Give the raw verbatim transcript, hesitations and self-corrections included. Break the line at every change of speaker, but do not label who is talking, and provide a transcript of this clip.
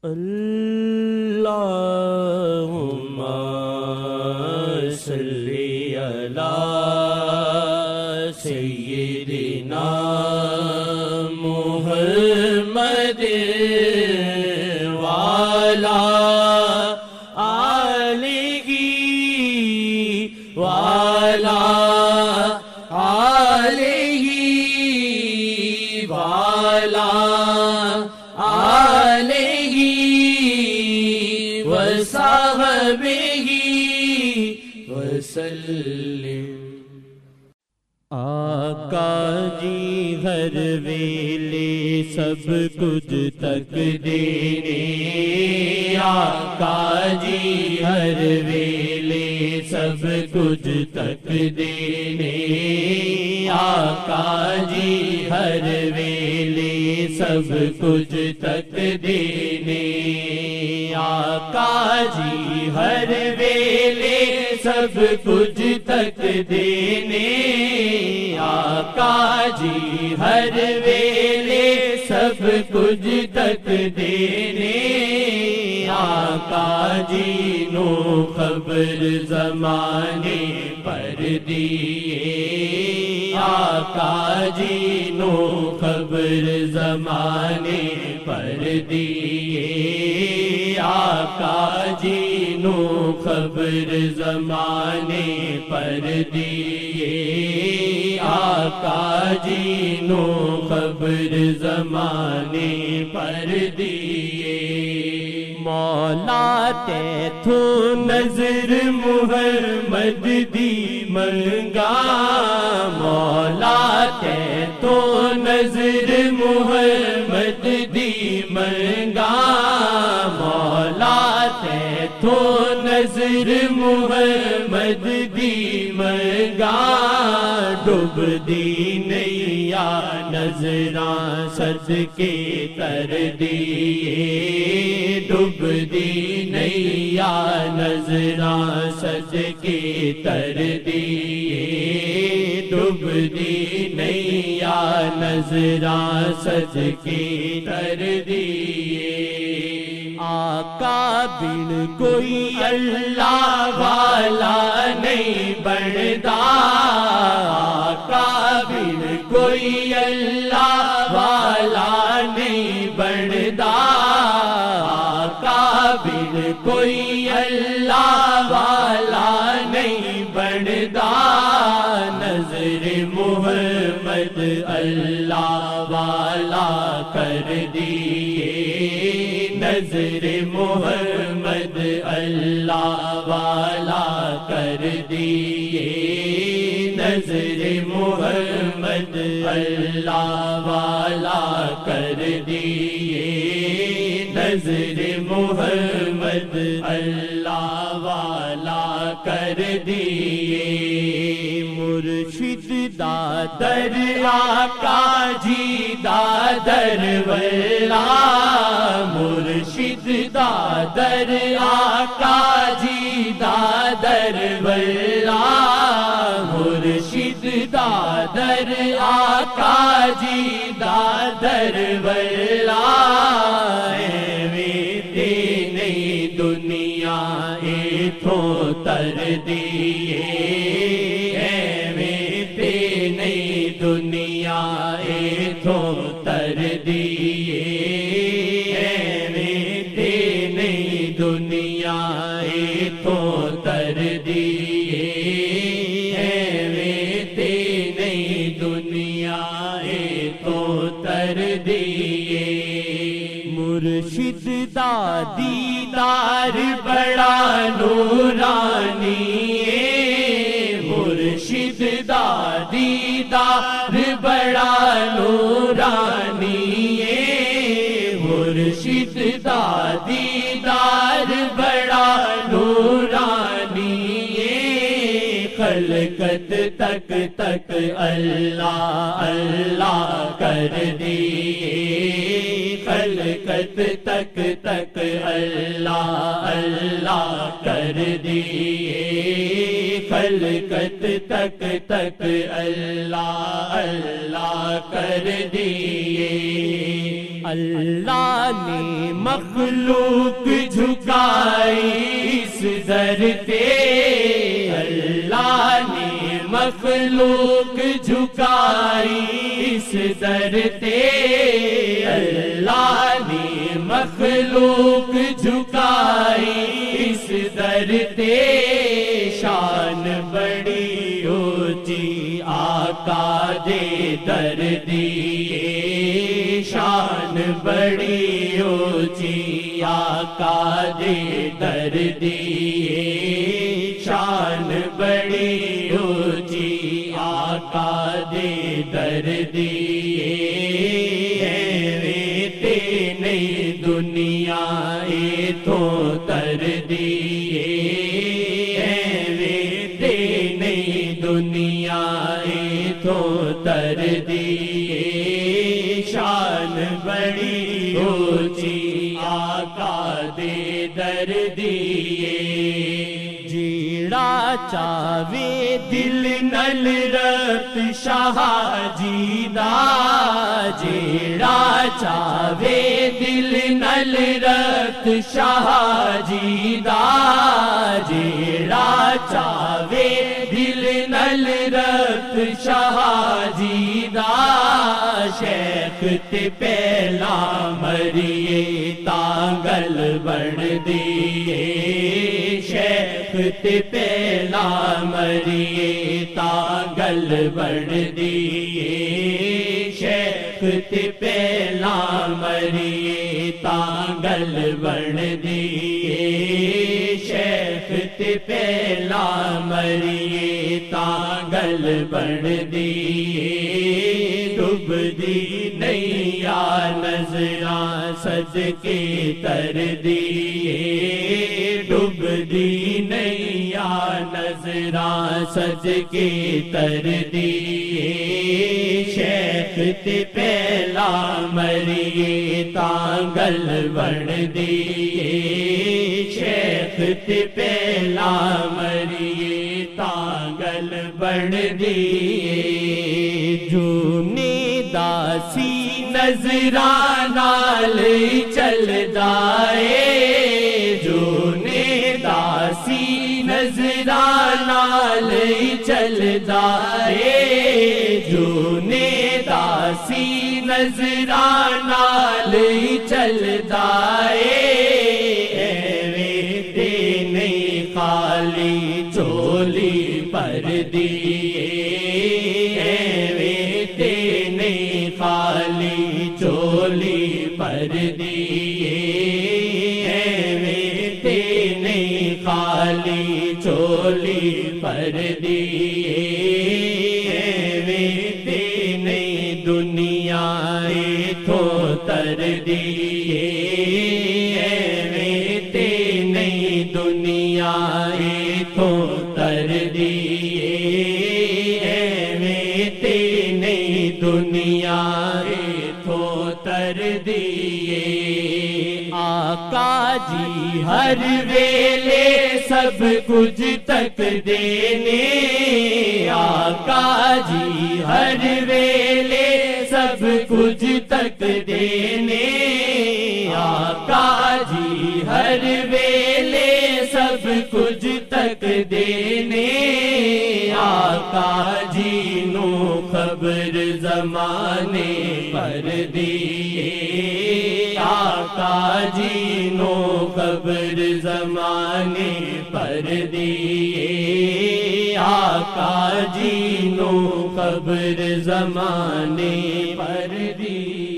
اللہم صلی علی سیدنا محمد وعلی آلہ وعلی آلہ وعلی آلہ وصحبہ وسلم۔ آقا جی ہر ویلے سب کچھ تک دینے، آقا جی ہر ویلے سب کچھ تک دینے، آقا جی ہر ویلے سب کچھ تک دینے، آقا جی ہر ویلے سب کچھ تک دینے، آقا جی ہر ویلے سب کچھ تک دینے، آقا جی نو خبر زمانے پر دیے، آقا جی نو خبر زمانے پر دیے، آقا جی نو خبر زمانے پر دیے، آقا جی نو خبر زمانے پر دیے۔ مولا تے تو نظر محمد دی منگا، مولا تے تو نظر محمد دی منگا، مولا تے تو نظر محمد دی منگا، ڈوب دی نیا نظراں صدقے تر دیے، ڈوب دی نیا نظراں صدقے تر دیے، ڈوب دی نیا نظراں صدقے تر دیے۔ آقا بن کوئی اللہ والا نہیں بنتا، آقا بن کوئی اللہ والا نہیں بنتا، آقا بن کوئی اللہ والا نہیں بنتا، نظر محمد اللہ والا کر دیے، نظر محمد اللہ والا کر دیے، نظر محمد اللہ والا کر دیے، نظر محمد اللہ والا کر دیے۔ مرشد دادر آقا جی دادر والا، مرشد دادر آقا جی دادر والا، مرشد دادر آقا جی دادر والا، ایویں تے نہیں دنیا ایتھوں تر دیے، ایویں تے نہیں دنیا ایتھوں تر دیے، ایویں تے نہیں دنیا ایتھوں تر دیے، ایویں تے نہیں دنیا ایتھوں تر دیے۔ مرشد دا دیدار بڑا نورانی ہے، مرشد دا دیدار بڑا نورانی ہے، مرشد دا دیدار بڑا نورانی ہے، خلقت تک تک اللہ اللہ کر دیے، خلقت تک تک اللہ اللہ کر دیے، خلقت تک تک اللہ اللہ کر دیے۔ اللہ نے مخلوق جھکائی اس در پہ، اللہ نے مخلوق جھکائی اس در پہ، اللہ نے مخلوق جھکائی اس در پہ، شان بڑی اونچی آقا دے در دیے، شان بڑی اونچی آقا دے در دیے، شان بڑی اونچی آقا دے در دیے، ویتے نہیں دنیا اے تو تر دیے، ویتے نہیں دنیا اے تو تر دیے، شان بڑی اونچی آقا دے در دیے، جیڑا چاوے دل نل رت شاہ جی دا، جیڑا چاوے دل نل رت شاہ جی دا، جیڑا چاوے دل نل رت شاہ جی دا، شیخ تے پہلا مریے تانگل بن دیے، شیخ تے پہلا مریے تانگل بن دیے، شیخ تے پہلا مریے تانگل بن دیے، شیخ تے پہلا مریے تانگل بن دیے، ڈب دی نیا نظراں صدقے تر دیے، ڈب دی نیا نظراں صدقے تر دیے، شیخ تے پہلا مریے تانگل بن دیے، شیخ تے پہلا مریے تانگل بن دیے، جو داسی نظراں نال چل دائے، جو نے داسی نظراں نال چل دائے، جو نے داسی نظراں نال چل دائے، ایویں تے نہیں خالی چولی پر دیے، خالی چولی پر دیے، ایویں نہیں خالی چولی پر دیے، ایویں نہیں دنیا ایتھوں تر دیے، ایویں نہیں دنیا ایتھوں تر دیے، دنیا ایتھوں تر دیے، آقا جی ہر ویلے سب کچھ تک دینے، آقا جی ہر ویلے سب کچھ تک دینے، آقا جی ہر ویلے سب کچھ تک دینے، آقا جی نو خبر زمانے پر دیے، آقا جی نو خبر زمانے پر دیے، آقا جی نو خبر زمانے پر دیے۔